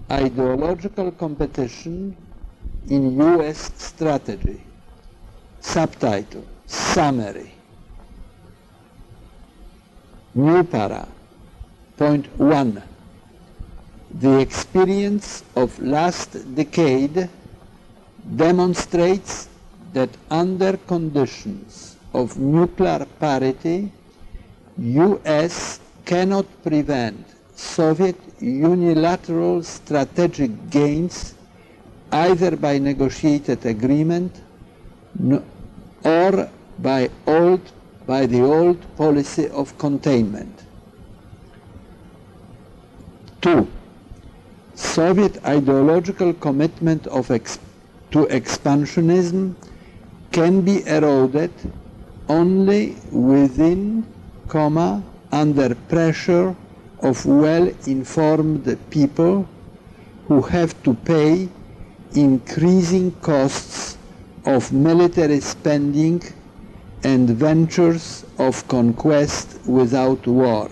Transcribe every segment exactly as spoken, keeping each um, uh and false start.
Ideological competition in U S strategy. Subtitle, summary. New para. Point one. The experience of last decade demonstrates that under conditions of nuclear parity, U S cannot prevent Soviet unilateral strategic gains either by negotiated agreement or by, old, by the old policy of containment. Two, Soviet ideological commitment of ex to expansionism can be eroded only within, comma, under pressure of well-informed people who have to pay increasing costs of military spending and ventures of conquest without war.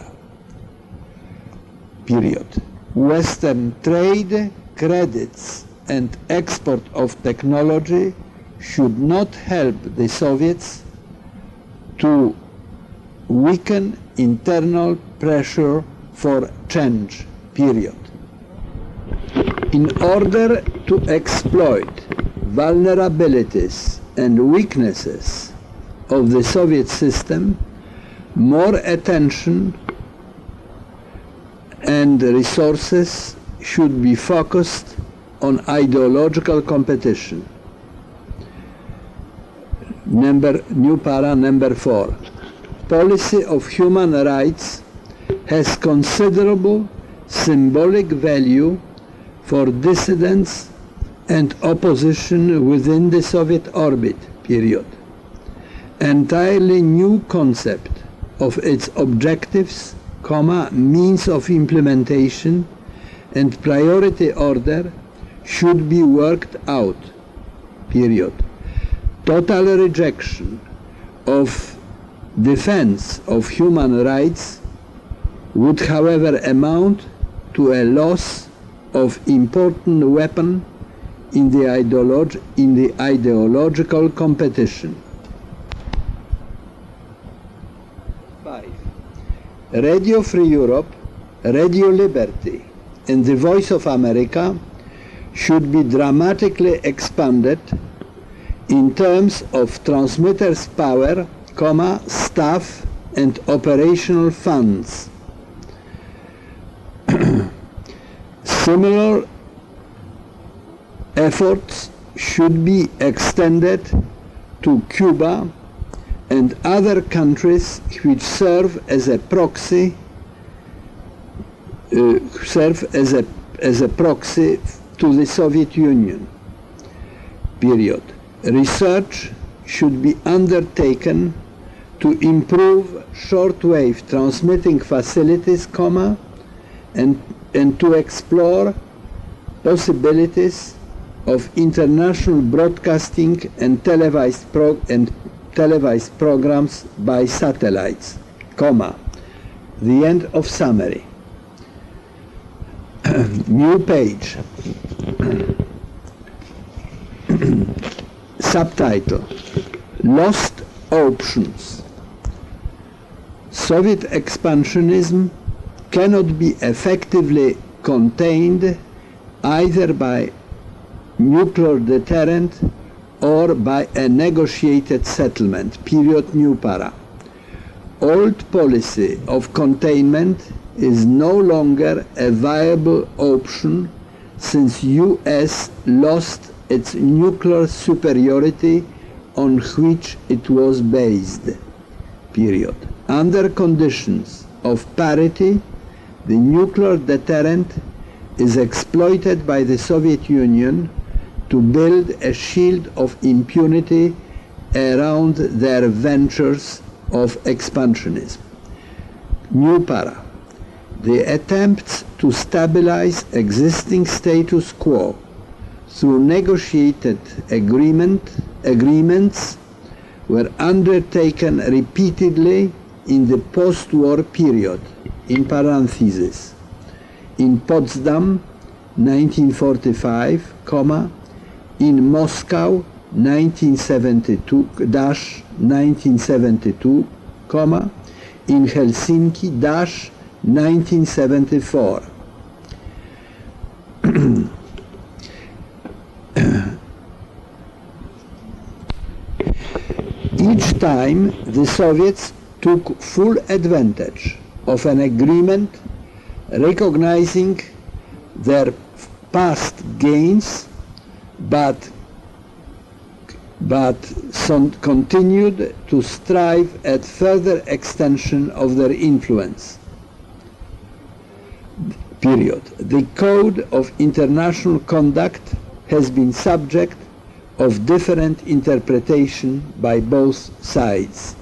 Period. Western trade, credits, and export of technology should not help the Soviets to weaken internal pressure for change. Period. In order to exploit vulnerabilities and weaknesses of the Soviet system, more attention and resources should be focused on ideological competition. Number, new para number four. Policy of human rights has considerable symbolic value for dissidents and opposition within the Soviet orbit, period. Entirely new concept of its objectives, comma, means of implementation, and priority order should be worked out, period. Total rejection of defense of human rights would, however, amount to a loss of important weapon in the, ideolog in the ideological competition. Five. Radio Free Europe, Radio Liberty, and the Voice of America should be dramatically expanded in terms of transmitters' power, comma, staff, and operational funds. Similar efforts should be extended to Cuba and other countries which serve as a proxy, uh, serve as a, as a proxy to the Soviet Union, period. Research should be undertaken to improve shortwave transmitting facilities, comma, and, and to explore possibilities of international broadcasting and televised, pro and televised programs by satellites, comma. The end of summary. New page. Subtitle, Lost Options. Soviet expansionism cannot be effectively contained either by nuclear deterrent or by a negotiated settlement, period, new para. Old policy of containment is no longer a viable option since U S lost its nuclear superiority on which it was based, period. Under conditions of parity, the nuclear deterrent is exploited by the Soviet Union to build a shield of impunity around their ventures of expansionism. New para. The attempts to stabilize existing status quo through negotiated agreement, agreements were undertaken repeatedly in the post-war period, in parentheses, in Potsdam nineteen forty-five, comma, in Moscow nineteen seventy-two dash nineteen seventy-two, comma, in Helsinki dash nineteen seventy-four. Each time the Soviets took full advantage of an agreement recognizing their past gains, but but continued to strive at further extension of their influence. Period. The code of international conduct has been subject of different interpretation by both sides.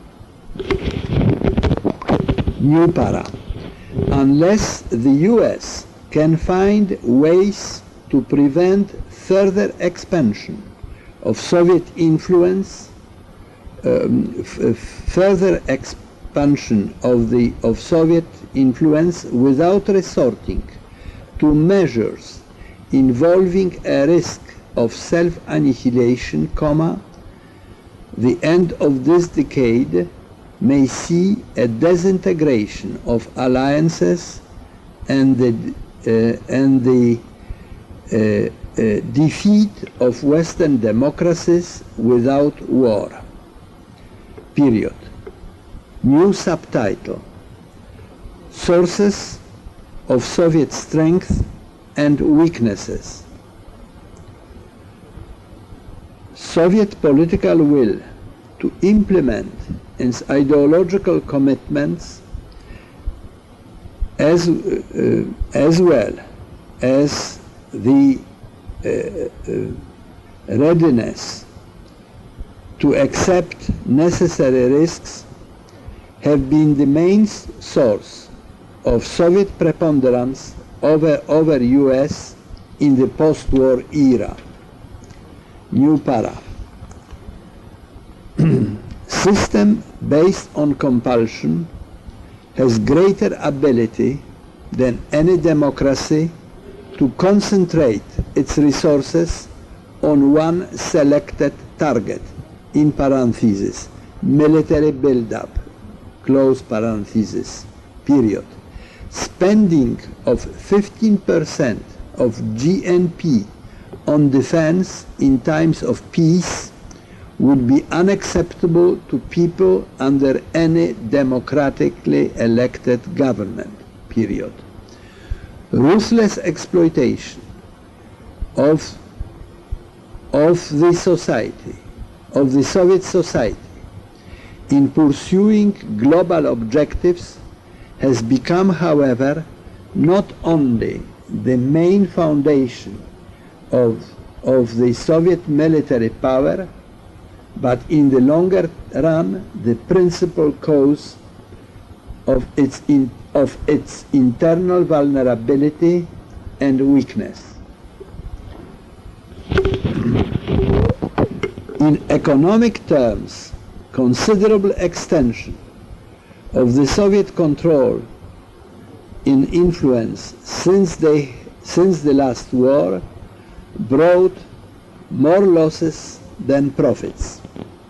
New para. Unless the U S can find ways to prevent further expansion of Soviet influence, um, f further expansion of the of Soviet influence without resorting to measures involving a risk of self-annihilation, comma, the end of this decade may see a disintegration of alliances and the uh, and the uh, uh, defeat of Western democracies without war. Period. New subtitle: Sources of Soviet Strength and Weaknesses. Soviet political will to implement its ideological commitments as, uh, as well as the uh, uh, readiness to accept necessary risks have been the main source of Soviet preponderance over, over U S in the post-war era. New para. System based on compulsion has greater ability than any democracy to concentrate its resources on one selected target, in parentheses, military build-up, close parentheses, period. Spending of fifteen percent of G N P on defense in times of peace would be unacceptable to people under any democratically elected government, period. Ruthless exploitation of, of the society, of the Soviet society, in pursuing global objectives has become, however, not only the main foundation of, of the Soviet military power, but in the longer run, the principal cause of its, in, of its internal vulnerability and weakness. In economic terms, considerable extension of the Soviet control in influence since, they, since the last war brought more losses than profits.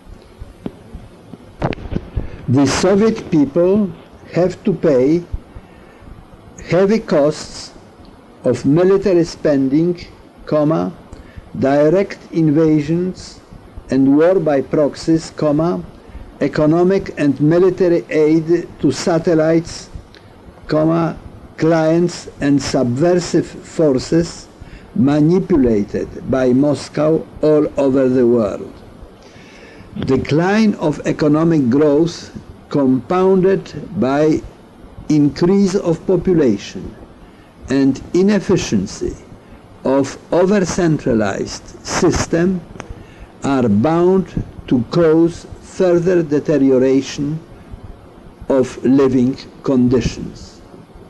The Soviet people have to pay heavy costs of military spending, comma, direct invasions and war by proxies, comma, economic and military aid to satellites, comma, clients and subversive forces manipulated by Moscow all over the world. Decline of economic growth compounded by increase of population and inefficiency of over-centralized system are bound to cause further deterioration of living conditions.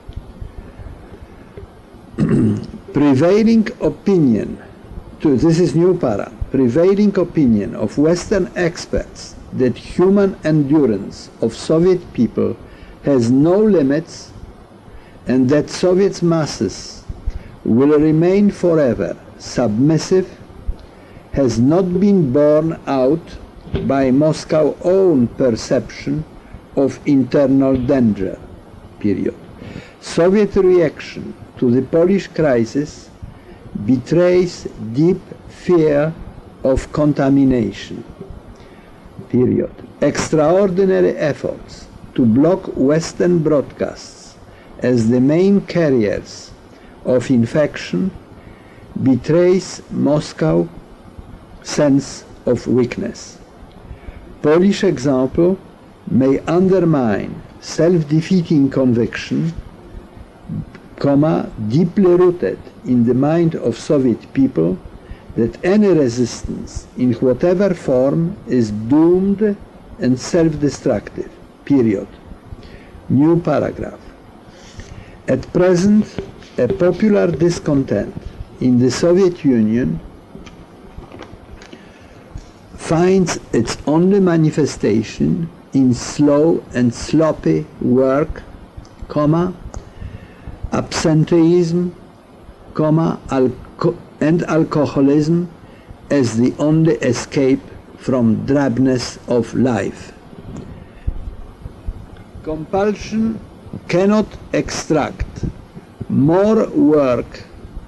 Prevailing opinion, to, this is new para, prevailing opinion of Western experts that human endurance of Soviet people has no limits and that Soviet masses will remain forever submissive has not been borne out by Moscow's own perception of internal danger, period. Soviet reaction to the Polish crisis betrays deep fear of contamination, period. Extraordinary efforts to block Western broadcasts as the main carriers of infection betrays Moscow's sense of weakness. Polish example may undermine self-defeating conviction, comma, deeply rooted in the mind of Soviet people, that any resistance in whatever form is doomed and self-destructive, period. New paragraph. At present, a popular discontent in the Soviet Union finds its only manifestation in slow and sloppy work, comma, absenteeism, comma, alco and alcoholism as the only escape from drabness of life. Compulsion cannot extract more work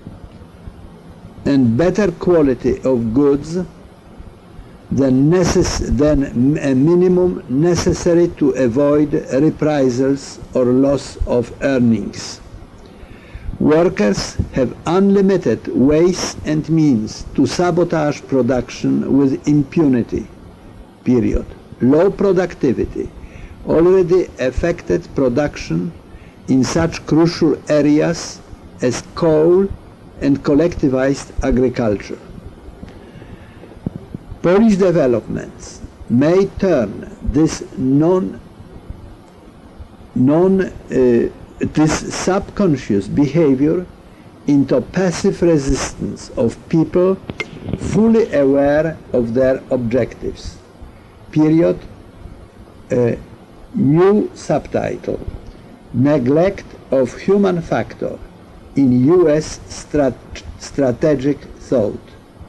and better quality of goods than, necess than a minimum necessary to avoid reprisals or loss of earnings. Workers have unlimited ways and means to sabotage production with impunity, period. Low productivity already affected production in such crucial areas as coal and collectivized agriculture. Polish developments may turn this non, non, uh, this subconscious behavior into passive resistance of people fully aware of their objectives. Period. Uh, new subtitle: Neglect of Human Factor in U S strat Strategic Thought.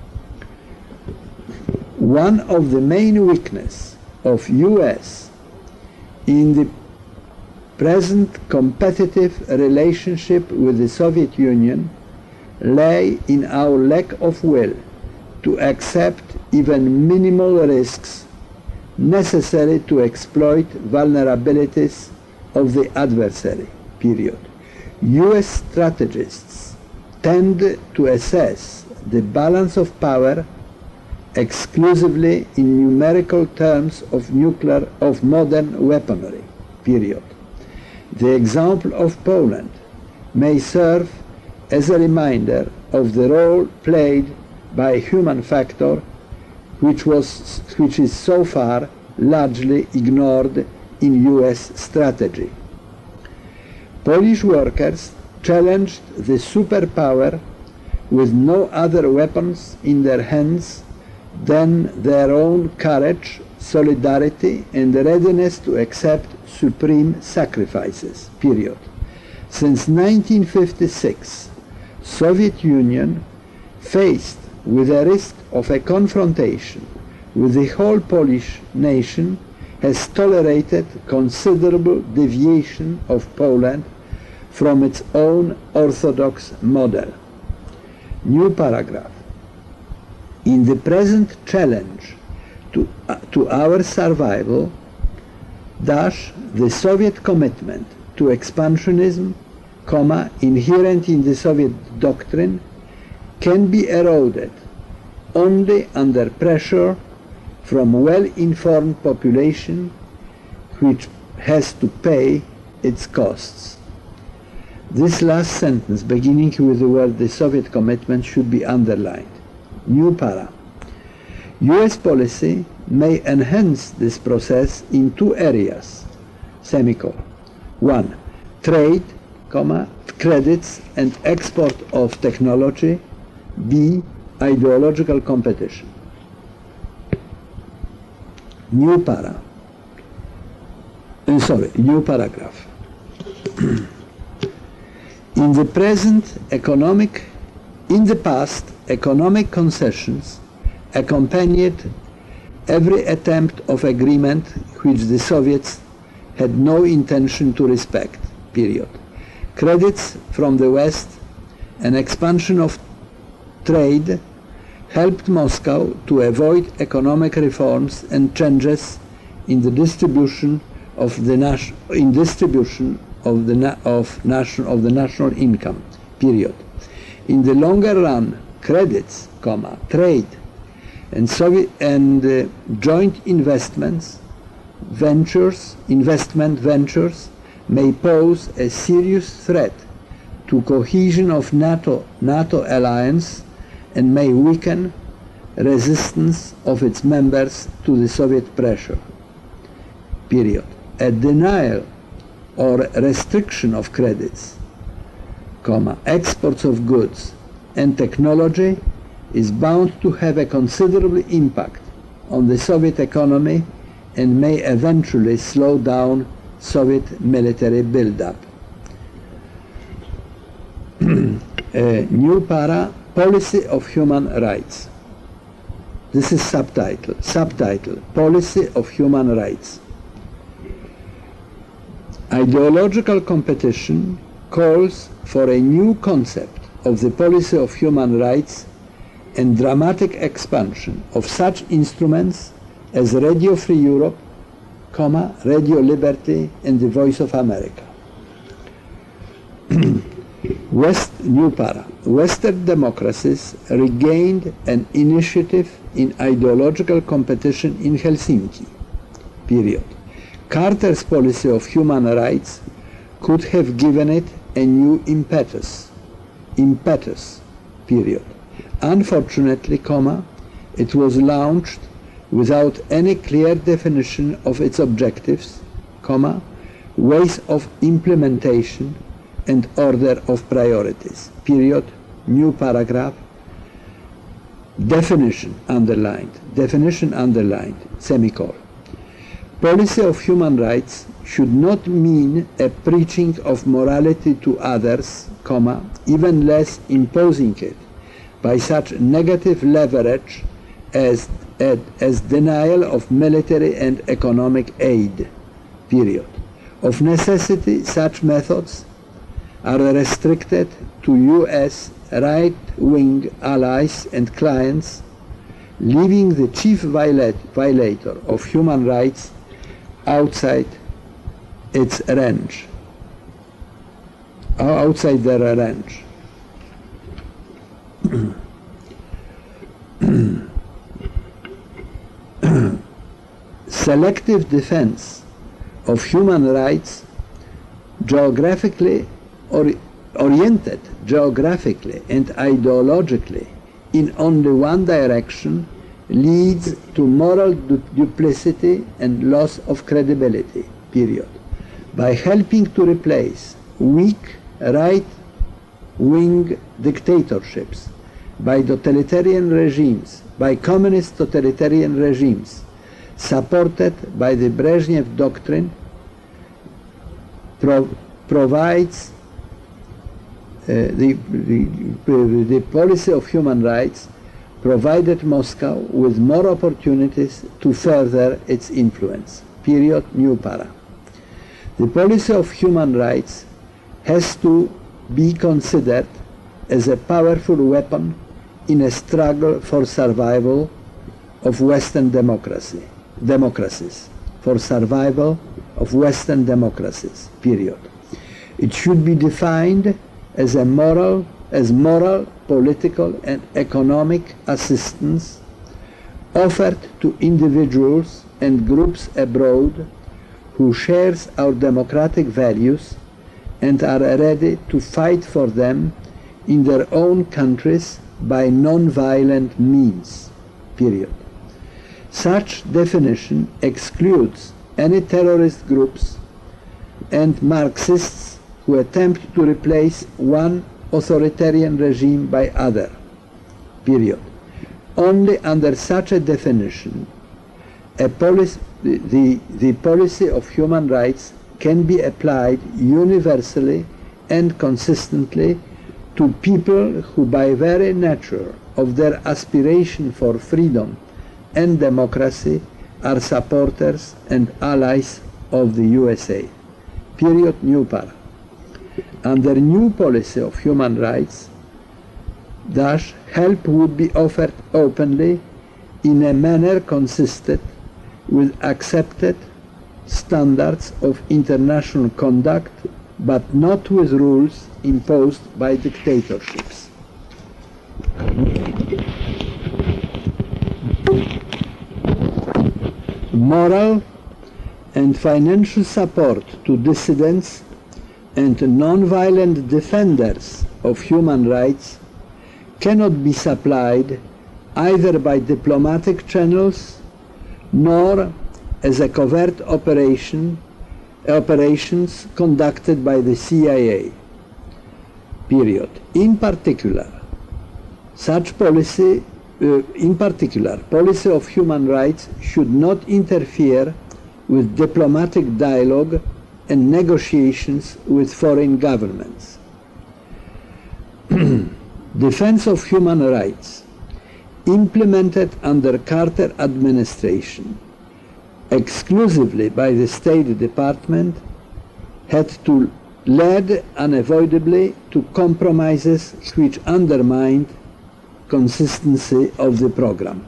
One of the main weaknesses of U S in the present competitive relationship with the Soviet Union lay in our lack of will to accept even minimal risks necessary to exploit vulnerabilities of the adversary, period. U S strategists tend to assess the balance of power exclusively in numerical terms of nuclear, of modern weaponry, period. The example of Poland may serve as a reminder of the role played by human factor, which was, which is so far largely ignored in U S strategy. Polish workers challenged the superpower with no other weapons in their hands than their own courage, solidarity, and readiness to accept supreme sacrifices, period. Since nineteen fifty-six, Soviet Union, faced with a risk of a confrontation with the whole Polish nation, has tolerated considerable deviation of Poland from its own orthodox model. New paragraph. In the present challenge to, uh, to our survival, dash, the Soviet commitment to expansionism, comma, inherent in the Soviet doctrine, can be eroded only under pressure from well-informed population which has to pay its costs. This last sentence, beginning with the word the Soviet commitment, should be underlined. New para. U S policy may enhance this process in two areas, semicolon. One, trade, comma, credits and export of technology. B, ideological competition. New para. Uh, sorry, new paragraph. In the present economic, in the past, economic concessions accompanied every attempt of agreement which the Soviets had no intention to respect, period. Credits from the West and expansion of trade helped Moscow to avoid economic reforms and changes in the distribution of the nation, in distribution of the na of nation of the national income, period. In the longer run, credits, comma, trade, and Soviet and uh, joint investments, ventures, investment ventures may pose a serious threat to cohesion of NATO, NATO alliance and may weaken resistance of its members to the Soviet pressure, period. A denial or restriction of credits, comma, exports of goods and technology is bound to have a considerable impact on the Soviet economy and may eventually slow down Soviet military buildup. A new para, Policy of Human Rights. This is subtitle. Subtitle, Policy of Human Rights. Ideological competition calls for a new concept of the policy of human rights and dramatic expansion of such instruments as Radio Free Europe, comma, Radio Liberty, and the Voice of America. West, new para. Western democracies regained an initiative in ideological competition in Helsinki, period. Carter's policy of human rights could have given it a new impetus, impetus, period. Unfortunately, comma, it was launched without any clear definition of its objectives, comma, ways of implementation, and order of priorities, period, new paragraph, definition underlined, definition underlined, semicolon. Policy of human rights should not mean a preaching of morality to others, comma, even less imposing it by such negative leverage as, as denial of military and economic aid, period. Of necessity, such methods are restricted to U S right-wing allies and clients, leaving the chief violat violator of human rights outside its range, outside their range. Selective defense of human rights, geographically or oriented geographically and ideologically in only one direction, leads to moral du duplicity and loss of credibility, period. By helping to replace weak right-wing dictatorships by totalitarian regimes, by communist totalitarian regimes, supported by the Brezhnev Doctrine, pro provides uh, the, the, the policy of human rights provided Moscow with more opportunities to further its influence, period, new para. The policy of human rights has to be considered as a powerful weapon in a struggle for survival of Western democracy, democracies, for survival of Western democracies, period. It should be defined as a moral, as moral, political, and economic assistance offered to individuals and groups abroad who share our democratic values and are ready to fight for them in their own countries by non-violent means, period. Such definition excludes any terrorist groups and Marxists who attempt to replace one authoritarian regime by other, period. Only under such a definition, a policy, the, the policy of human rights can be applied universally and consistently to people who by very nature of their aspiration for freedom and democracy are supporters and allies of the U S A. Period. New para. Under new policy of human rights, dash, help would be offered openly in a manner consistent with accepted standards of international conduct, but not with rules imposed by dictatorships. Moral and financial support to dissidents and non-violent defenders of human rights cannot be supplied either by diplomatic channels nor as a covert operation, operations conducted by the C I A. Period. In particular, such policy, uh, in particular, policy of human rights should not interfere with diplomatic dialogue and negotiations with foreign governments. Defense of human rights, implemented under Carter administration exclusively by the State Department, had to lead unavoidably to compromises which undermined consistency of the program.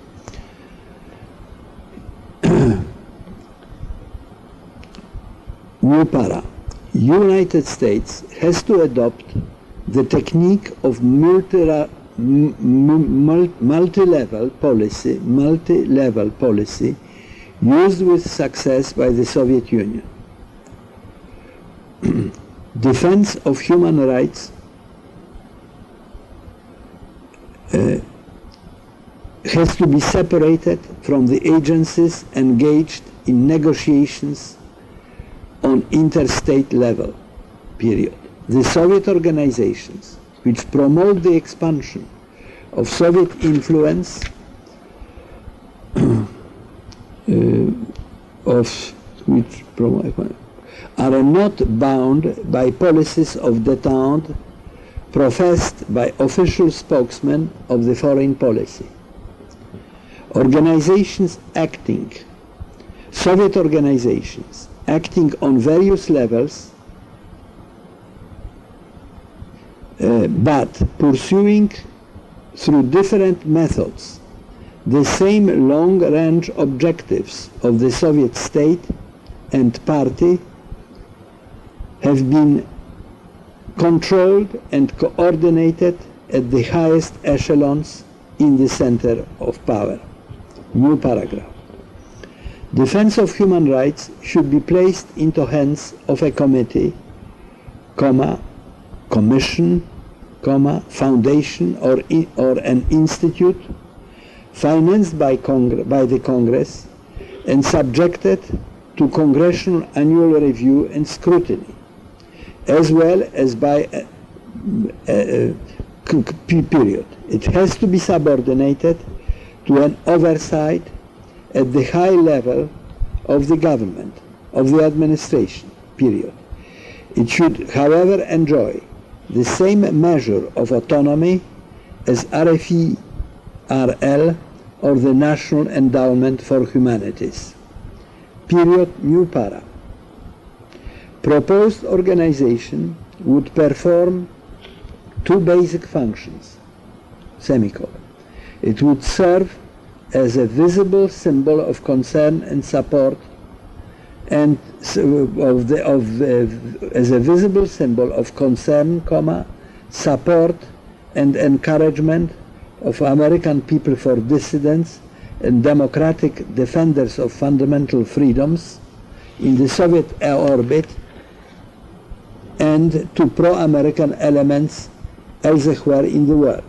New para. United States has to adopt the technique of multi multi-level policy, multi-level policy used with success by the Soviet Union. Defense of human rights uh, has to be separated from the agencies engaged in negotiations on interstate level, period. The Soviet organizations which promote the expansion of Soviet influence uh, of which promote are not bound by policies of détente professed by official spokesmen of the foreign policy. Organizations acting, Soviet organizations acting on various levels, uh, but pursuing through different methods the same long-range objectives of the Soviet state and party, have been controlled and coordinated at the highest echelons in the center of power. New paragraph. Defense of human rights should be placed into hands of a committee, comma, commission, comma, foundation or, in, or an institute financed by, Congre by the Congress and subjected to congressional annual review and scrutiny, as well as by a, a, a period. It has to be subordinated to an oversight at the high level of the government, of the administration, period. It should, however, enjoy the same measure of autonomy as R F E R L or the National Endowment for Humanities. Period. New para. Proposed organization would perform two basic functions, semicolon. It would serve as a visible symbol of concern and support, and of the, of the, as a visible symbol of concern, comma, support and encouragement of American people for dissidents and democratic defenders of fundamental freedoms in the Soviet orbit, and to pro-American elements elsewhere in the world.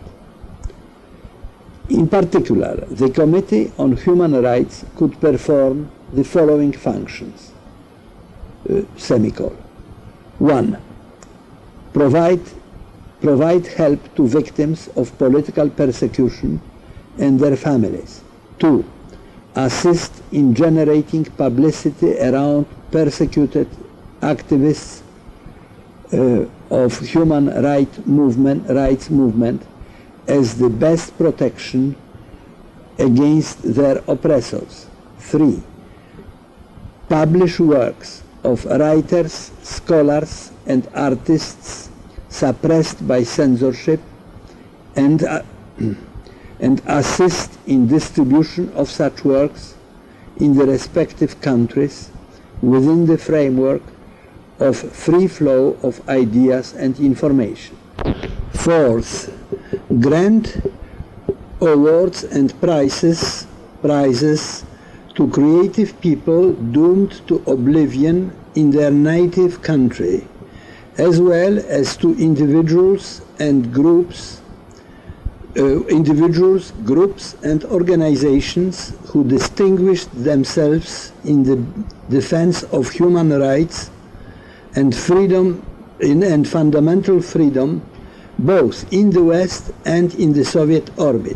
In particular, the Committee on Human Rights could perform the following functions, uh, semicolon. One, provide, provide help to victims of political persecution and their families. Two, assist in generating publicity around persecuted activists uh, of human right movement, rights movement as the best protection against their oppressors. Three, publish works of writers, scholars, and artists suppressed by censorship, and, uh, and assist in distribution of such works in the respective countries within the framework of free flow of ideas and information. Fourth, grant awards and prizes, prizes to creative people doomed to oblivion in their native country, as well as to individuals and groups, uh, individuals, groups and organizations who distinguished themselves in the defense of human rights and freedom in, and fundamental freedom, both in the West and in the Soviet orbit.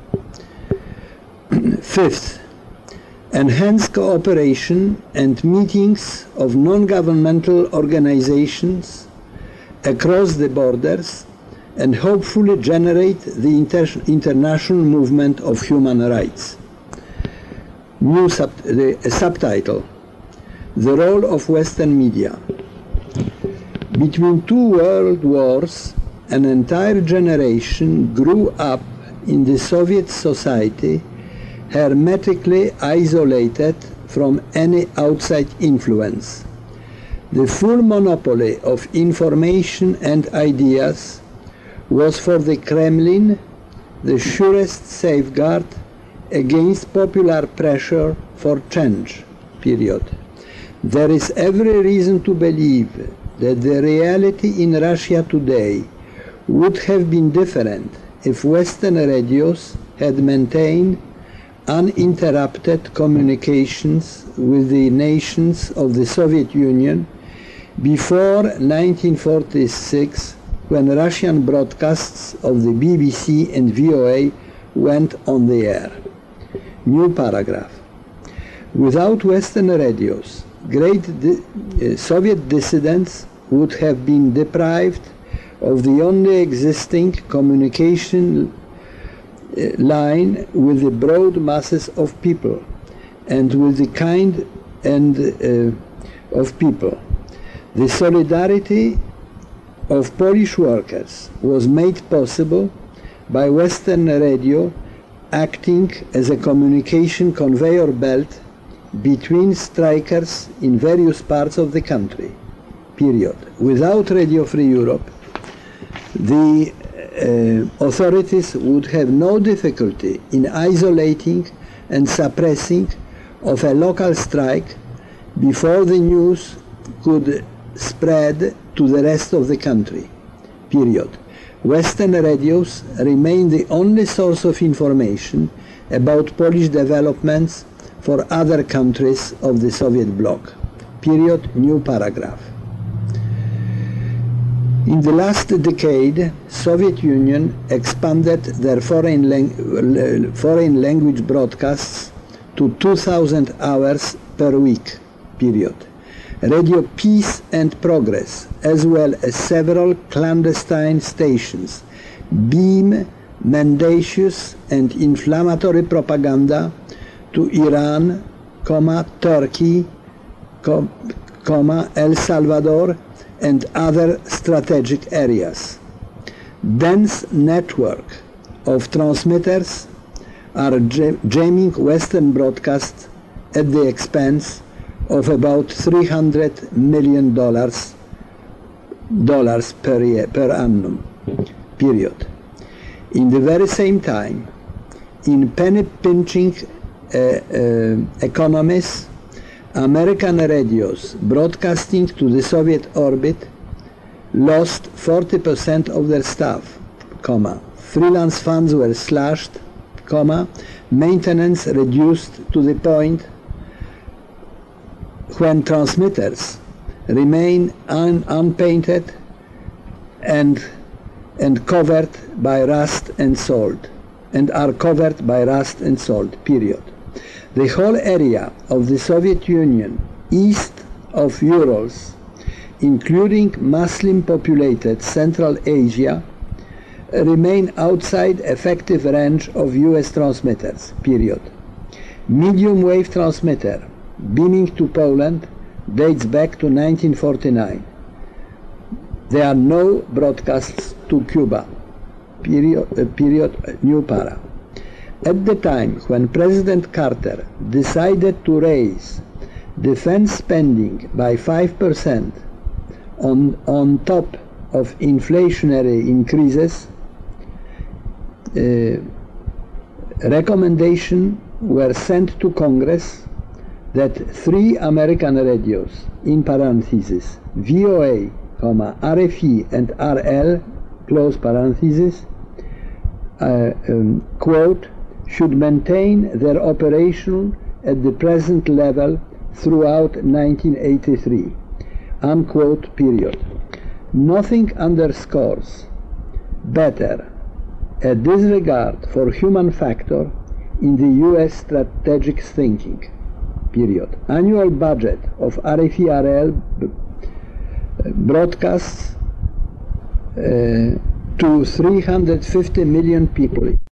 Fifth, enhance cooperation and meetings of non-governmental organizations across the borders and hopefully generate the inter international movement of human rights. New sub the, uh, subtitle, The Role of Western Media. Between two world wars, an entire generation grew up in the Soviet society hermetically isolated from any outside influence. The full monopoly of information and ideas was for the Kremlin the surest safeguard against popular pressure for change, period. There is every reason to believe that the reality in Russia today would have been different if Western radios had maintained uninterrupted communications with the nations of the Soviet Union before nineteen forty-six, when Russian broadcasts of the B B C and V O A went on the air. New paragraph. Without Western radios, great di uh, Soviet dissidents would have been deprived of the only existing communication line with the broad masses of people and with the kind and uh, of people. The solidarity of Polish workers was made possible by Western radio acting as a communication conveyor belt between strikers in various parts of the country, period. Without Radio Free Europe, the uh, authorities would have no difficulty in isolating and suppressing of a local strike before the news could spread to the rest of the country, period. Western radios remain the only source of information about Polish developments for other countries of the Soviet bloc, period. New paragraph. In the last decade, Soviet Union expanded their foreign, lang foreign language broadcasts to two thousand hours per week, period. Radio Peace and Progress, as well as several clandestine stations, beam mendacious and inflammatory propaganda to Iran, comma, Turkey, com, comma, El Salvador, and other strategic areas. Dense network of transmitters are jamming Western broadcasts at the expense of about three hundred million dollars dollars per year, per annum, period. In the very same time, in penny-pinching uh, uh, economies, American radios broadcasting to the Soviet orbit lost forty percent of their staff, comma, freelance funds were slashed, comma, maintenance reduced to the point when transmitters remain un unpainted and, and covered by rust and salt, and are covered by rust and salt, period. The whole area of the Soviet Union east of Urals including Muslim-populated Central Asia, remain outside effective range of U S transmitters, period. Medium-wave transmitter beaming to Poland dates back to nineteen forty-nine. There are no broadcasts to Cuba, period, uh, period, new para. At the time when President Carter decided to raise defense spending by five percent on, on top of inflationary increases, uh, recommendations were sent to Congress that three American radios, in parentheses, V O A, comma, R F E and R L, close parentheses, uh, um, quote, should maintain their operation at the present level throughout nineteen eighty-three, unquote, period. Nothing underscores better a disregard for human factor in the U S strategic thinking, period. Annual budget of R F E R L broadcasts uh, to three hundred fifty million people